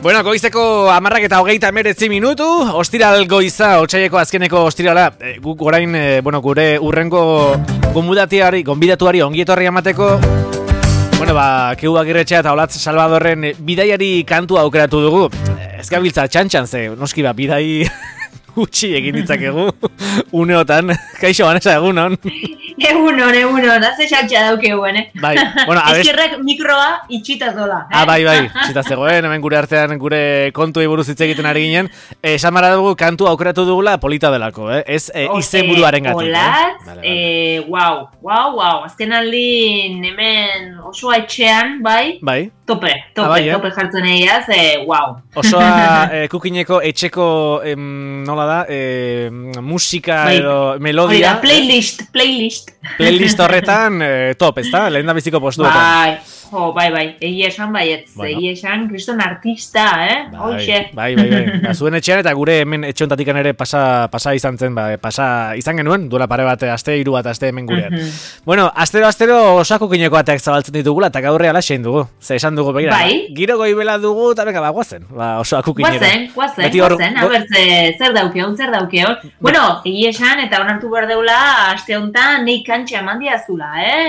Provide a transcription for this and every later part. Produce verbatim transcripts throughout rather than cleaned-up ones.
Bueno, goizeko amarrak eta hogeita emeretzi minutu, ostiral goiza, otsaieko azkeneko ostirala, e, guk orain, e, bueno, gure urrengo gonbidatuari, gonbidatuari ongietorri amateko, bueno, ba, Keu Agirretxea eta Olatz Salvadorren bidaiari kantua aukeratu dugu. Ez gabiltza txantxan ze, noski ba, bidai gutxi egin ditzakegu, uneotan, kaixo Vanessa, egunon. Egunon, egunon, haze xatxa daukeguen, eh? Bai, bueno, abest... Eskerrek mikroa itxita zola, eh? Ah, bai, bai, itxita zegoen, hemen gure artean gure kontuei buruz hitz egiten ari ginen. Esan mara dugu, kantu aukeratu dugula polita delako, eh? Ez eh, izen buruaren gatik. Olatz, eh? eh, wow, wow, wow, azken aldin hemen osoa etxean, bai? Bai. Tope, tope, ah, bai, eh? Tope jartzen egiaz, eh, wow. Osoa eh, kukineko etxeko, em, nola da, eh, musika bai. Edo melodia. Oida, playlist, playlist. Playlist horretan eh, top, ez da? Lehen da biziko postuetan. Bai, jo, bai, bai, egia esan baietz, bueno. Egia esan kriston artista, eh? Bai, bai, bai, bai. Ba, zuen etxean eta gure hemen etxeontatikan ere pasa, pasa izan zen, ba, pasa izan genuen, duela pare bat, aste hiru bat, aste hemen gurean. Mm-hmm. Bueno, astero, astero osako kineko ateak zabaltzen ditugula, eta gaurre ala xein dugu. Ze esan dugu, begira, bai? Giro goibela dugu, eta beka, ba, guazen, ba, osako kineko. Guazen, guazen, guazen, a ber, zer daukeon, zer daukeon. Bueno, egia esan, eta onartu behar deula, aste honetan, nei kantxa eman diazula, eh?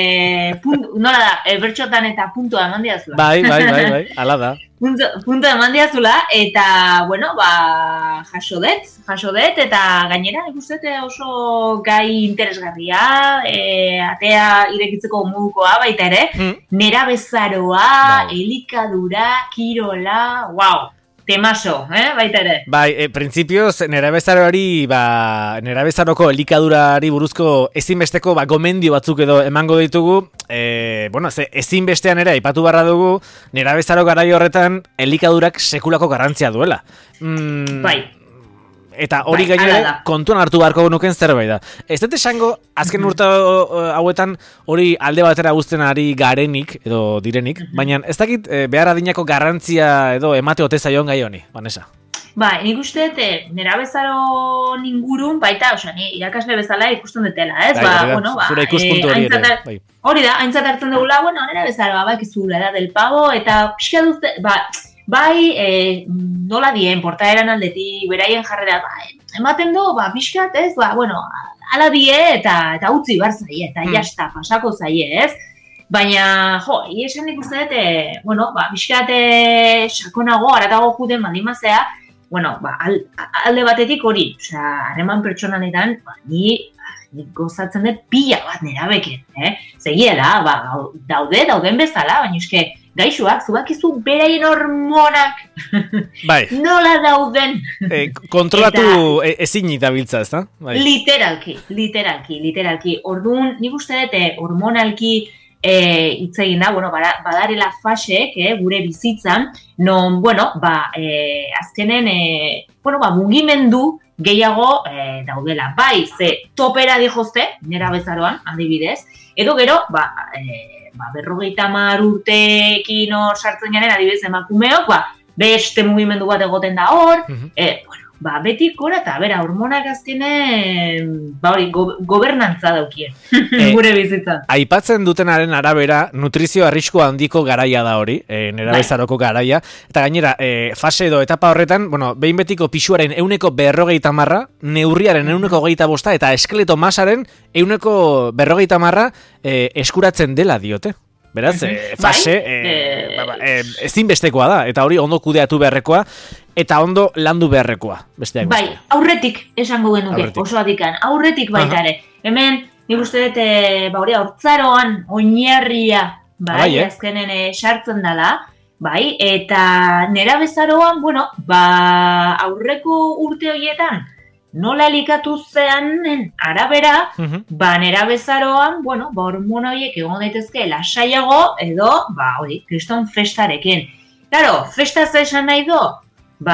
E, punt, nola da, e, bertxotan eta puntua eman diazula. Bai, bai, bai, bai, ala da. Punto, punto eman diazula, eta, bueno, ba, jaso det, jaso det, eta gainera, ikustete oso gai interesgarria, e, atea irekitzeko modukoa baita ere, mm. nera bezaroa, bai. Elikadura, kirola, wow. Temaso, eh, baita ere. Bai, e, prinsipioz, nera bezaroari, ba, nera bezaroko elikadurari buruzko ezinbesteko, ba, gomendio batzuk edo emango ditugu, e, bueno, ze, ezinbestean ere, aipatu barra dugu, nera bezaro garai horretan, elikadurak sekulako garrantzia duela. Mm, bai. Eta hori bai, gainera kontuan hartu beharko nuken zerbait da. Ez dut esango, azken urte hauetan hori alde batera guzten ari garenik, edo direnik, baina ez dakit eh, behar adinako garrantzia edo emate ote zaion gai honi, Vanessa. Ba, nik uste dut, nera bezaro ningurun, baita, oza, ni irakasle bezala ikusten dutela, ez? Ba, ba, bueno, ba, zure ikuspuntu hori ere. Bai. Hori da, aintzat hartzen dugula, bueno, nera bezaroa, ba, kizula da del pavo, eta pixka duzte, ba, bai, eh, nola dien, portaeran aldetik, beraien jarrera, ba, ematen du, ba, pixkat, ez, ba, bueno, ala die, eta, eta utzi bar zaie, eta mm. jasta, pasako zaie, ez? Baina, jo, esan nik uste dut, eh, bueno, ba, pixkat sakonago, aratago juden bandimazea, bueno, ba, al, alde batetik hori, osea, harreman pertsonanetan, ba, ni, ni gozatzen dut pila bat nerabeken, eh? Zegiela, ba, daude, dauden bezala, baina eske, gaixoak, zubakizu beraien hormonak bai. Nola dauden. E, kontrolatu eta, ezin itabiltza, ez da? Bai. Literalki, literalki, literalki. Orduan, nik uste dute hormonalki hitz egin da, bueno, badarela fasek, eh, gure bizitzan, non, bueno, ba, eh, azkenen, eh, bueno, ba, mugimendu gehiago eh, daudela. Bai, ze topera dijozte, nera bezaroan, adibidez, edo gero, ba, eh, ba, berrogeita hamar urteekin hor sartzen garen adibidez emakumeok, ba, beste mugimendu bat egoten da hor, uh-huh. e, bueno, ba, betik gora eta bera, hormonak azkenen, ba hori, go, gobernantza daukien, e, gure bizitza. Aipatzen dutenaren arabera, nutrizio arrisku handiko garaia da hori, e, nera bezaroko garaia, eta gainera, e, fase edo etapa horretan, bueno, behin betiko pisuaren euneko berrogeita marra, neurriaren euneko hogeita bosta, eta eskeleto masaren euneko berrogeita marra e, eskuratzen dela diote. Beraz, e, fase, e, ba, ba, e, ezinbestekoa da, eta hori ondo kudeatu beharrekoa, eta ondo landu beharrekoa. Besteak bai, beste. Aurretik esango genuke, oso adikan, aurretik baita ere. Hemen, nik uste dut, ba hori, hortzaroan, oinarria, bai, bai eh? azkenen sartzen dela, bai, eta nera bezaroan, bueno, ba, aurreko urte horietan, nola elikatu zeanen arabera, uh-huh. ba, nera bezaroan, bueno, ba, hormona horiek egon daitezke lasaiago, edo, ba, hori, kriston festarekin. Claro, festa ze esan nahi do, ba,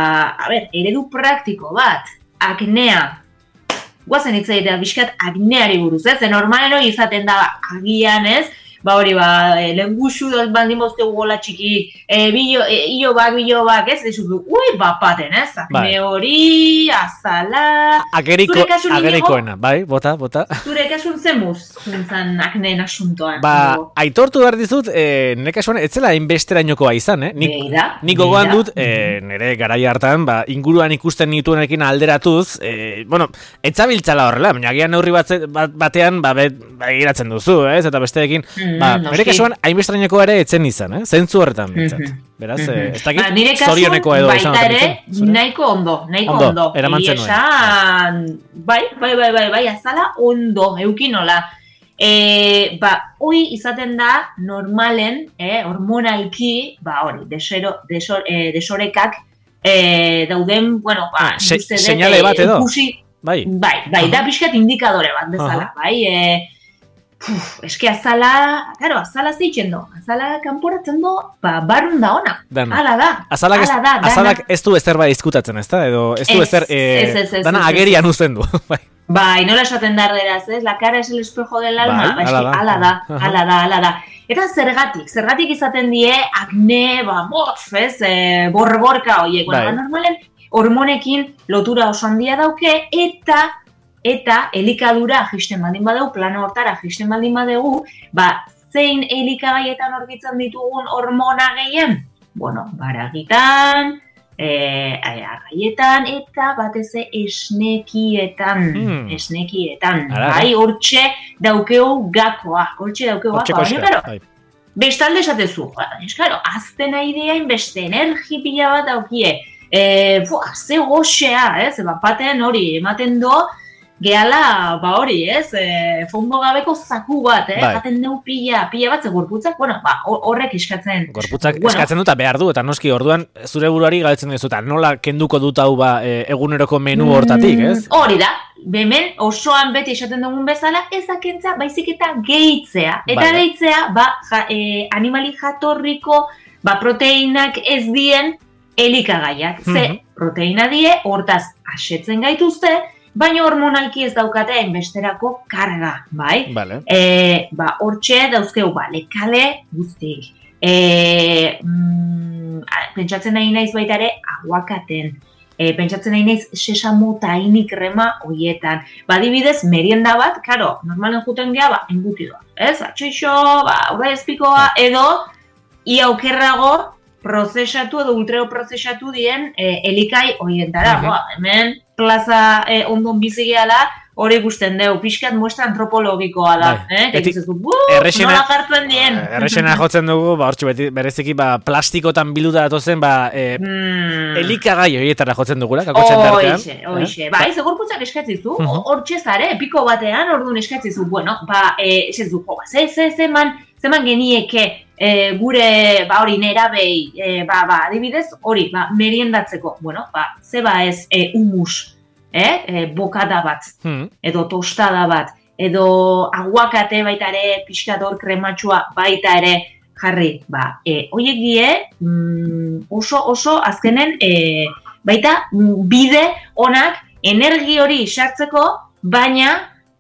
a ber, eredu praktiko bat, aknea, guazen hitz egitea, bizkat akneari buruz, ez? Normalen hori izaten da agian, ez? ba hori ba, e, lenguxu dut baldin boztegu gola txiki, e, bilo, e, io bak, bilo bak, ez, dezutu, ui, bapaten, ez, akne hori, azala... Ageriko, agerikoena, bai, bota, bota. Zure kasun zemuz, juntzan akneen asuntoa. Ba, aitortu behar dizut, e, nire kasuan, ez zela inbesterainokoa izan, eh? Nik, nik gogoan dut, e, nire garaia hartan, ba, inguruan ikusten nituenekin alderatuz, e, bueno, etzabiltzala horrela, baina gian neurri bat, batean, ba, bet, ba, giratzen duzu, ez, eta besteekin, mm, ba, nire kasuan, hainbesterainokoa ere etzen izan, eh? Zentzu horretan, bintzat. Mm-hmm. Beraz, mm-hmm. ez dakit, ba, zorioneko edo izan. Baita ere, nahiko ondo, nahiko ondo. Ondo, eramantzen nuen. Esan, bai, bai, bai, bai, bai, azala ondo, eukinola. E, ba, hoi izaten da, normalen, eh, hormonalki, ba, hori, desero, desor, eh, desorekak, eh, dauden, bueno, ba, Se, señale bat edo? Ikusi, bai, bai, bai uh-huh. Da pixkat indikadore bat bezala, uh-huh. bai, eh, Puf, eske azala, claro, azala zeitzen do. Azala kanporatzen do, ba, barun da ona. Hala da. Azalak, ez, da, azalak ez du ezer bai izkutatzen, ez da? Edo ez du ezer, eh, dana agerian uzten du. Bai, nola esaten darderaz, ez? La cara es el espejo del alma. Bai, hala da, hala da, hala da, hala da. Eta zergatik, zergatik izaten die akne, ba, bof, ez? E, borborka horiek. Bai. Ba, normalen, hormonekin lotura oso handia dauke, eta Eta elikadura jisten baldin badegu, plano hortara jisten baldin badegu, ba, zein elikagaietan aurkitzen ditugun hormona gehien? Bueno, baragitan, e, arraietan, eta batez esnekietan, hmm. esnekietan. Bai, hortxe daukeu gakoa, hortxe daukeu gakoa. Baina, karo, bestalde esatezu, eskaro, azten aidea inbeste, energi pila bat daukie, e, fuah, ze goxea, ez, bapaten hori, ematen do, gehala, ba hori, ez, e, fondo gabeko zaku bat, eh, bai. Jaten deu pila, pila bat, ze gorputzak, bueno, ba, horrek eskatzen. Gorputzak bueno. eskatzen dut, behar du, eta noski, orduan, zure buruari galtzen duzu, eta nola kenduko dut hau, ba, e, eguneroko menu hortatik, ez? Mm, hori da, hemen osoan beti esaten dugun bezala, ezakentza, baizik eta gehitzea. Eta bai. gehitzea, ba, ja, e, animali jatorriko, ba, proteinak ez dien elikagaiak. Ze, mm-hmm. proteina die, hortaz, asetzen gaituzte, baina hormonalki ez daukate hainbesterako karga, bai? Vale. E, ba, hortxe dauzkeu, ba, lekale guztik. E, mm, pentsatzen nahi naiz baita ere, aguakaten. E, pentsatzen nahi naiz sesamo taini krema horietan. Ba, adibidez, merienda bat, karo, normalen juten geha, ba, embutidoa. Ez, atxoixo, ba, urra ezpikoa, edo, ia okerrago, prozesatu edo ultreo prozesatu dien e, elikai horientara. Uh-huh. Ba, hemen, plaza eh, ondon bizi gehala, hori ikusten deu, pixkat muestra antropologikoa da. Eh? Eti, errexena, nola jartzen dien. Errexena jotzen dugu, ba, hortxe bereziki, ba, plastikotan biluta datozen, ba, e, hmm. elikagai horietara jotzen dugula, kakotxen dartean. Oixe, oixe. Eh? Ba, ez egorputzak eskatzizu, hortxe uh-huh. zare, piko batean, orduan eskatzizu, bueno, ba, e, esetzu, jo, ba, ze, ze, zeman, zeman genieke, e, gure, ba, hori, nerabei, e, ba, ba, adibidez, hori, ba, meriendatzeko, bueno, ba, ze ba ez, e, humus, eh, e, bokada bat, hmm. edo tostada bat, edo aguakate baita ere, pixkador krematxua baita ere, jarri, ba, e, oiek die, mm, oso, oso, azkenen, e, baita, bide onak, energi hori sartzeko, baina,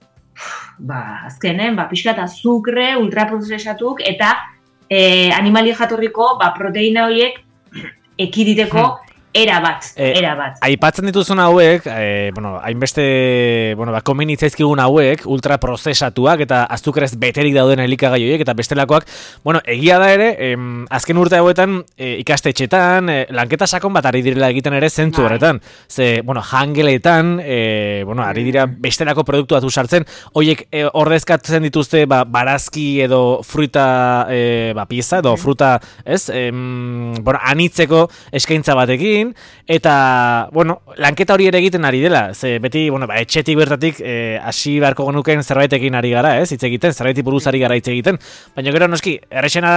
ba, azkenen, ba, pixkat azukre, ultraprozesatuk, eta e, animali jatorriko, ba, proteina horiek ekiditeko, hmm. Era bat, e, era bat. Aipatzen dituzun hauek, e, bueno, hainbeste, bueno, ba, komen itzaizkigun hauek, ultraprozesatuak eta azukrez beterik dauden elikagai horiek eta bestelakoak, bueno, egia da ere, em, azken urte hauetan e, ikastetxetan, e, lanketa sakon bat ari direla egiten ere zentzu horretan. Ze, bueno, jangeletan, e, bueno, ari dira bestelako produktu batu sartzen, horiek e, ordezkatzen dituzte, ba, barazki edo fruta, e, ba, pieza edo fruta, ez, em, bueno, anitzeko eskaintza batekin, eta, bueno, lanketa hori ere egiten ari dela, ze beti, bueno, ba, etxetik bertatik hasi eh, beharko genuken zerbaitekin ari gara, ez, hitz egiten, zerbaiti buruz ari gara hitz egiten, baina gero noski, errexena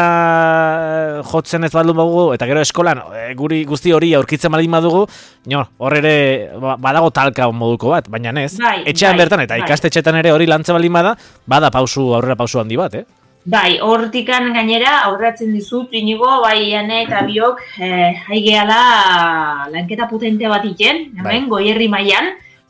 jotzen ez baldun badugu, eta gero eskolan, e, guri guzti hori aurkitzen baldin badugu, no, hor ere badago talka moduko bat, baina ez, bai, etxean bai, bertan, eta bai. Ikastetxetan ere hori lantze baldin bada, bada pausu, aurrera pausu handi bat, eh? Bai, hortikan gainera aurratzen dizut, inigo, bai, ane eta biok, eh, haigeala lanketa potente bat iten, hemen, bai. Goierri mailan,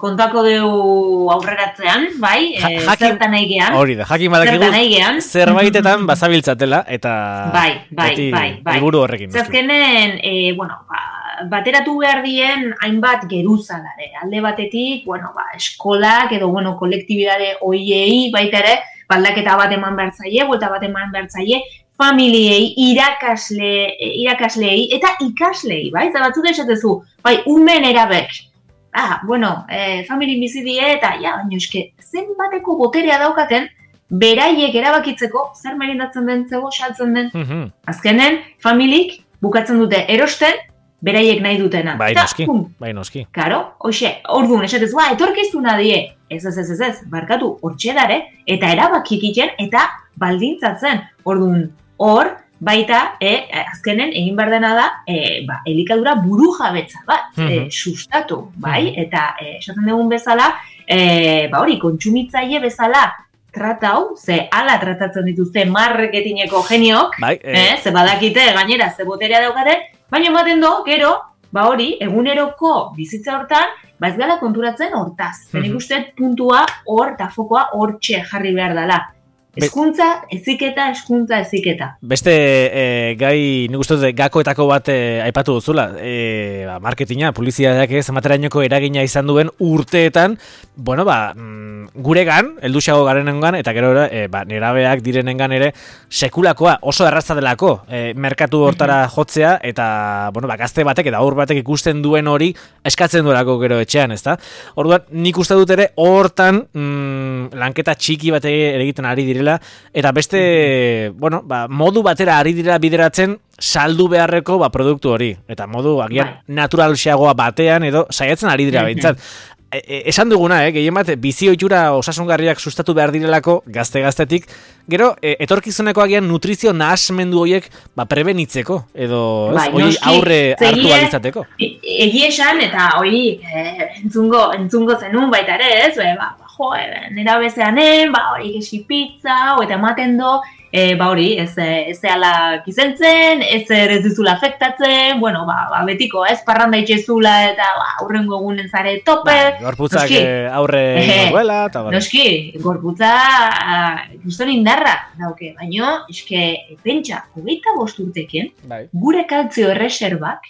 kontako dugu aurreratzean, bai, Ja, e, jakin- zertan nahi gean. Hori da, jakin Zertan nahi badakigu gean. zerbaitetan bazabiltzatela eta Bai, bai, beti bai, bai. helburu horrekin. noski. Zazkenen, e, bueno, ba, bateratu behar dien hainbat geruza dare. Alde batetik, bueno, ba, eskolak edo, bueno, kolektibidade oiei baita ere, baldaketa bat eman behar zaie, buelta bat eman behar zaie, familiei, irakasle, irakasleei eta ikaslei, bai? Eta batzuk esatezu, bai, umen erabek. Ah, bueno, eh, familien bizi die eta, ja, baina eske, zenbateko boterea daukaten, beraiek erabakitzeko, zer merindatzen den, zego saltzen den. Mhm. Azkenen, familik bukatzen dute erosten, beraiek nahi dutena. Bai, Eta, noski, pum, bai, noski. Karo, hoxe, orduan, esatez, ba, etorkizuna die, ez ez ez ez ez, barkatu, hortxe dare, eta erabakik egiten, eta baldintzatzen. Orduan, hor, baita, e, azkenen, egin behar dena da, e, ba, elikadura buru jabetza bat, Mhm. e, sustatu, bai, eta e, esaten dugun bezala, e, ba hori, kontsumitzaile bezala, tratau, ze ala tratatzen dituzte marketingeko geniok, Bai, eh, eh, ze badakite gainera ze boterea daukate, baina ematen do, gero, ba hori, eguneroko bizitza hortan, ba ez gala konturatzen hortaz. Mhm. Nik uste puntua hor eta fokoa hortxe jarri behar dela. Be- Hezkuntza, heziketa, hezkuntza, heziketa. Beste e, gai, nik uste dut, gakoetako bat e, aipatu duzula, e, ba, marketinga, publizitateak ez, amaterainoko eragina izan duen urteetan, bueno, ba, mm, guregan, helduxago garenengan, eta gero e, ba, nerabeak direnengan ere, sekulakoa oso erraza delako, e, merkatu hortara jotzea, eta, bueno, ba, gazte batek, eta aur batek ikusten duen hori, eskatzen duelako gero etxean, ezta? Orduan, nik uste dut ere, hortan, mm, lanketa txiki bat ere egiten ari direla, eta beste, bueno, ba, modu batera ari dira bideratzen saldu beharreko ba, produktu hori. Eta modu agian Bai. naturalxeagoa batean edo saiatzen ari dira behintzat. E, e, esan duguna, eh, gehien bat, bizi ohitura osasungarriak sustatu behar direlako gazte-gaztetik, gero, e, etorkizuneko agian nutrizio nahasmendu horiek ba, prebenitzeko, edo ez, Bai, hori noski, aurre ze hartu egie- balizateko. E- Egi esan, eta hori eh, entzungo, entzungo zenun baita ere, ez, be, ba, jo, e, nera bezeanen, ba, hori gesi pizza, o, eta ematen do, e, ba hori, ez, ez zehala kizentzen, ez zer ez dizula afektatzen, bueno, ba, ba betiko, ez, parranda itxezula, eta ba, aurrengo egunen zare tope, Ba, gorputzak noski. eh, aurre Ehe. duela, eta bale. Noski, gorputza guzton indarra dauke, baino, eske, pentsa, hogeita bost urtekin, Bai. gure kaltzio erreserbak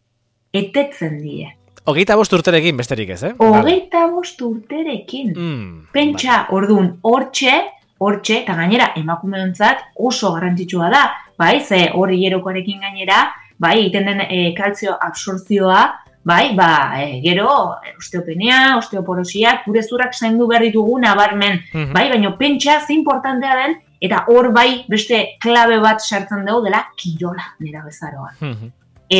etetzen die. Hogeita bost urterekin besterik ez, eh? Vale. Hogeita bost urterekin. Mm, Pentsa, orduan, hortxe, hortxe, eta gainera, emakumeontzat oso garrantzitsua da, bai, ze hori hierokoarekin gainera, bai, egiten den e, kaltzio absortzioa, bai, ba, e, gero, osteopenia, osteoporosia, gure zurrak zaindu behar ditugu nabarmen, Mhm. bai, baina pentsa, ze importantea den, eta hor bai, beste klabe bat sartzen dugu dela, kirola nera bezaroan. Mhm.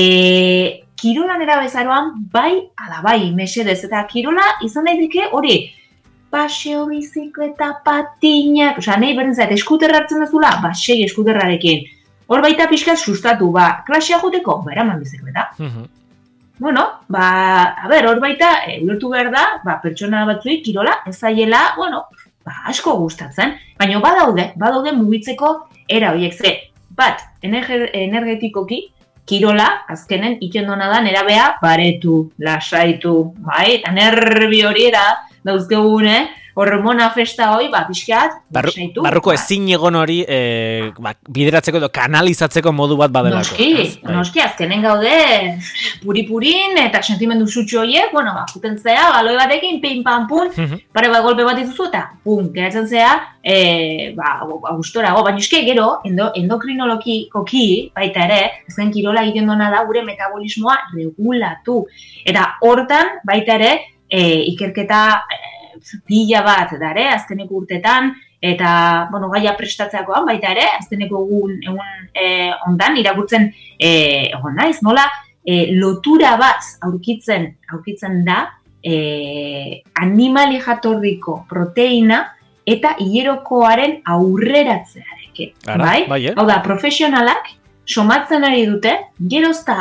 E, kirola nera bezaroan, bai, ala bai, mesedez, eta kirola izan daiteke hori, paseo bizikleta, patinak, osea, nahi berdin zait, eskuterra hartzen dezula, ba, segi eskuterrarekin. Hor baita pixkat sustatu, ba, klasea joteko, ba, eraman bizikleta. Mhm. Bueno, ba, a ber, hor baita, e, ulertu behar da, ba, pertsona batzuik kirola, ez zaiela, bueno, ba, asko gustatzen, baina badaude, badaude mugitzeko era horiek ze, bat, energe- energetikoki, kirola, azkenen, ikendona da, nerabea, baretu, lasaitu, bai, eta nerbi horiera, dauzkegune, hormona festa hoi, ba, pixkat, Barru, lasaitu. barruko ba, ezin egon hori e, ba, bideratzeko edo kanalizatzeko modu bat badelako. Noski, ez? Bai. noski, azkenen gaude puri-purin eta sentimendu sutxu horiek, bueno, ba, juten zea, baloi batekin, pin, pam, pun, Mhm. pare bat golpe bat dituzu eta, pum, geratzen zea, e, ba, ba, gustorago, baina eske gero, endo, endokrinologikoki, baita ere, ezken kirola egiten dona da gure metabolismoa regulatu. Eta hortan, baita ere, e, ikerketa e, pila bat dare, azkeneko urtetan, eta, bueno, gaia prestatzeakoan baita ere, azkeneko egun, egun e, ondan, irakurtzen e, egon naiz, nola, e, lotura bat aurkitzen, aurkitzen da, e, animali jatorriko proteina eta hilerokoaren aurreratzearekin. Ara, Bai? bai, eh? Hau da, profesionalak somatzen ari dute, gerozta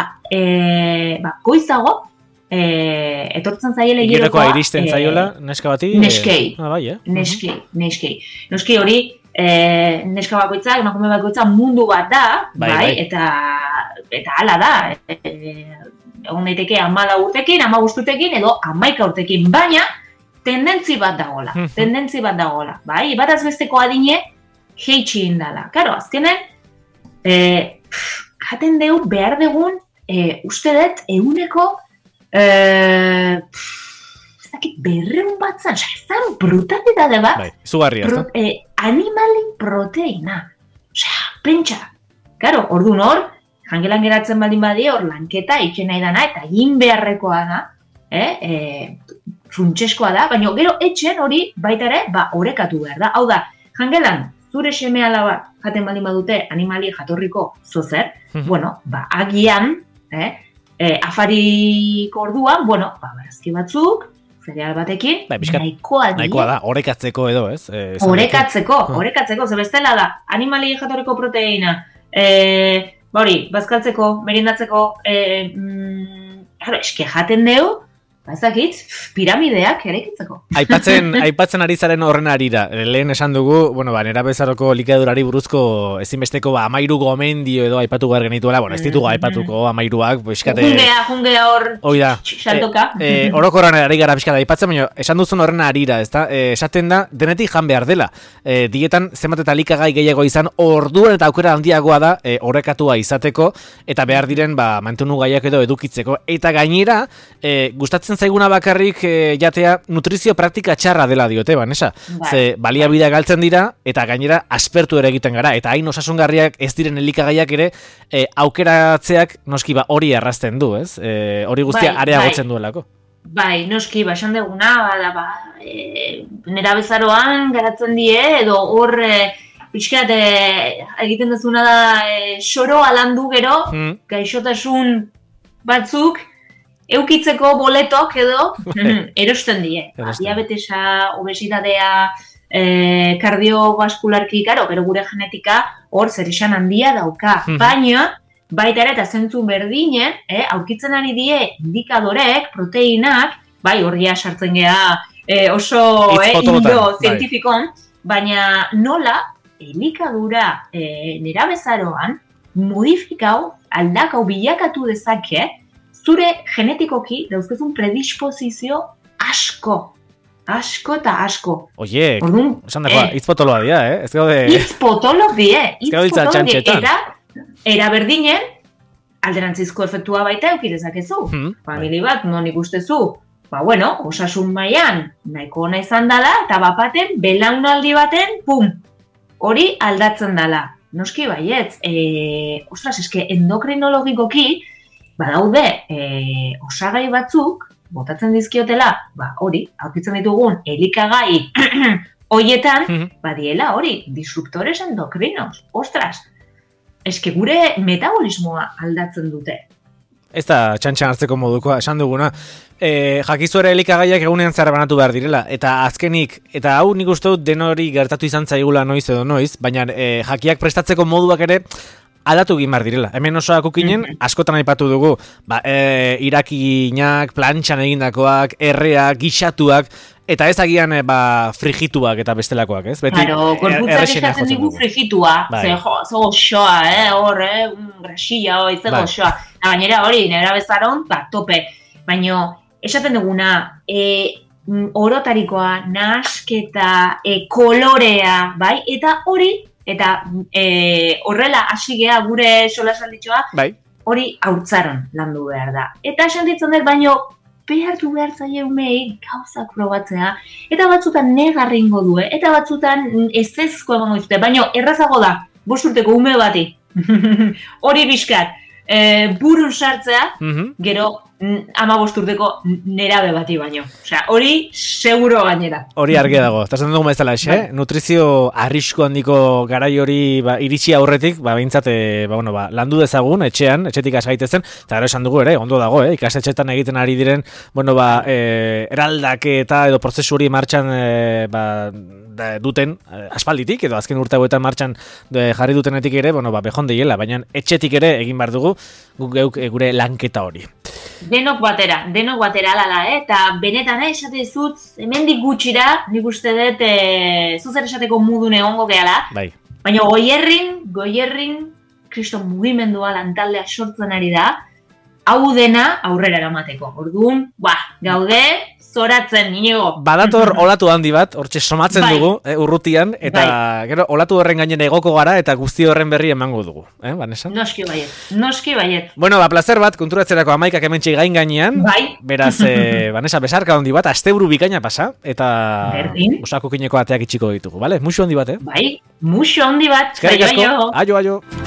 e, ba, goizago, e, etortzen zaiele Hilerokoa hilerokoa, iristen e, zaiola, neska bati? neskei. Ah, bai, eh? Neskei, neskei. Noski hori, e, neska bakoitza, emakume bakoitza mundu bat da, Bai, bai, bai. eta eta hala da. E, egon daiteke hamalau urtekin, hamabost urtekin, edo hamaika urtekin, baina tendentzi bat dagola, tendentzi bat dagola, bai, bat azbesteko adine heitsi indala. Karo, azkenen, e, jaten deu behar degun, e, uste dut, eguneko, e, ez dakit, berreun bat zan, zan brutalitate bat, bai, zugarria, pro, e, animali proteina. Osea, pentsa. Karo, orduan hor, jangelan geratzen baldin badi hor lanketa iken nahi dana eta egin beharrekoa da, eh, e, funtseskoa da, baina gero etxen hori baita ere, ba, orekatu behar da. Hau da, jangelan, zure seme alaba jaten baldin badute animali jatorriko zozer, bueno, ba, agian, eh, e, afariko orduan, bueno, ba, barazki batzuk, zereal batekin, bai, bizkat, nahikoa di. Nahikoa da, orekatzeko edo, ez? E, orekatzeko, orekatzeko, ze bestela da, animali jatorriko proteina, e, hori, bazkaltzeko, merindatzeko, e, mm, claro, eske jaten deu, bazakit, piramideak erekitzeko. Aipatzen, aipatzen ari zaren horren arira, lehen esan dugu, bueno, ba, nerabezaroko likadurari buruzko ezinbesteko ba, amairu gomendio edo aipatu behar genituela, bueno, ez ditugu aipatuko amairuak, pixkate... Jungea, jungea hor, saltoka. E, e, orokorran ari gara pixkate aipatzen, baina esan duzun horren arira, ezta? E, esaten da, denetik jan behar dela. E, dietan, zenbat eta likagai gehiago izan, orduan eta aukera handiagoa da, e, orekatua izateko, eta behar diren, ba, mantenu gaiak edo edukitzeko. Eta gainera, e, gustatzen zaiguna bakarrik e, jatea nutrizio praktika txarra dela diote, Vanessa. Bai. Ze baliabidea galtzen dira eta gainera aspertu ere egiten gara eta hain osasungarriak ez diren elikagaiak ere e, aukeratzeak noski ba hori arrasten du, ez? E, hori guztia bai, areagotzen bai. duelako. Bai, noski, ba, esan deguna, ba, ba, e, nerabezaroan garatzen die edo hor e, pixkat e, egiten dezuna da e, xoro alandu gero, hmm. gaixotasun batzuk eukitzeko boletok edo erosten die. Diabetesa, obesitatea, eh, kardiobaskularki, karo, gero gure genetika hor zer esan handia dauka. Baina, baita ere eta zentzu berdinen, eh, aurkitzen ari die indikadorek, proteinak, bai, horria sartzen geha eh, oso eh, hildo zientifikon, baina nola elikadura eh, nerabezaroan modifikau, aldakau bilakatu dezake, zure genetikoki dauzkezun predisposizio asko. Asko eta asko. Oie, esan dagoa, hitz potoloa dira, eh? Ez gaude... Hitz potolo die, hitz potolo die. Eta, era berdinen, alderantzizko efektua baita eukidezakezu. Hmm. Famili bat, non ikustezu. Ba, bueno, osasun mailan nahiko ona izan dala, eta bapaten, belaunaldi baten, pum, hori aldatzen dala. Noski baietz, e, ostras, eske endokrinologikoki, badaude, e, osagai batzuk, botatzen dizkiotela, ba, hori, aurkitzen ditugun, elikagai hoietan, mm-hmm. badiela hori, disruptores endokrinos. Ostras, eske gure metabolismoa aldatzen dute. Ez da txantxan hartzeko modukoa, esan duguna. E, jakizu ere elikagaiak egunean zehar banatu behar direla. Eta azkenik, eta hau nik uste dut denori gertatu izan zaigula noiz edo noiz, baina e, jakiak prestatzeko moduak ere, aldatu egin behar direla. Hemen osoak ukinen, askotan aipatu dugu, ba, e, irakinak, plantxan egindakoak, erreak, gixatuak, eta ez agian e, ba, frigituak eta bestelakoak, ez? Beti, claro, gorputzak esaten digu frigitua, ze jo, zo goxoa, eh, hor, eh, grasilla, hoi, ze goxoa. Gainera hori, nera bezaron, ba, tope. Baina, esaten duguna, e, orotarikoa, nasketa, e, kolorea, bai? Eta hori, eta e, horrela hasi gea gure solasalditxoa, bai. Hori haurtzaron landu behar da. Eta sentitzen dut, baino behartu behar zaie umei gauzak probatzea, eta batzutan negarri ingo du, eta batzutan ez ezko emango izute, baino errazago da, bost urteko ume bati, hori bizkat, e, burun sartzea, mm-hmm. gero ama bost urteko nerabe bati baino. Osea, hori seguro gainera. Hori argi dago. Eta zen dugu bezala, xe? Bai. Nutrizio arrisku handiko garai hori ba, iritsi aurretik, ba, behintzat, ba, bueno, ba, landu dezagun, etxean, etxetik asaitezen, eta gero esan dugu ere, ondo dago, eh? Ikastetxetan egiten ari diren, bueno, ba, e, eraldaketa edo prozesu hori martxan e, ba, da, duten e, aspalditik, edo azken urte hauetan martxan de, jarri dutenetik ere, bueno, ba, behon deiela, baina etxetik ere egin behar dugu guk geuk e, gure lanketa hori. Denok batera, denok batera alala, eh? Eta benetan, eh, esate zut, hemendik gutxira, nik uste dut, e, zuzer esateko mudun egongo gehala. Bai. Baina goierrin, goierrin, kriston mugimendua lantaldea sortzen ari da, hau dena aurrera eramateko. Orduan, ba, gaude, zoratzen, Inigo. Badator olatu handi bat, hortxe somatzen bai. dugu, eh, urrutian, eta bai. Gero olatu horren gainen egoko gara, eta guzti horren berri emango dugu, eh, Vanessa? Noski baiet, noski baiet. Bueno, ba, placer bat, konturatzerako amaikak hementxe gain gainean. Bai. Beraz, eh, Vanessa, besarka handi bat, asteburu bikaina pasa, eta Berdin. Osako kineko ateak itxiko ditugu, bale? Muxu handi bat, eh? Bai, muxo handi bat. Eskerrik asko, aio, aio.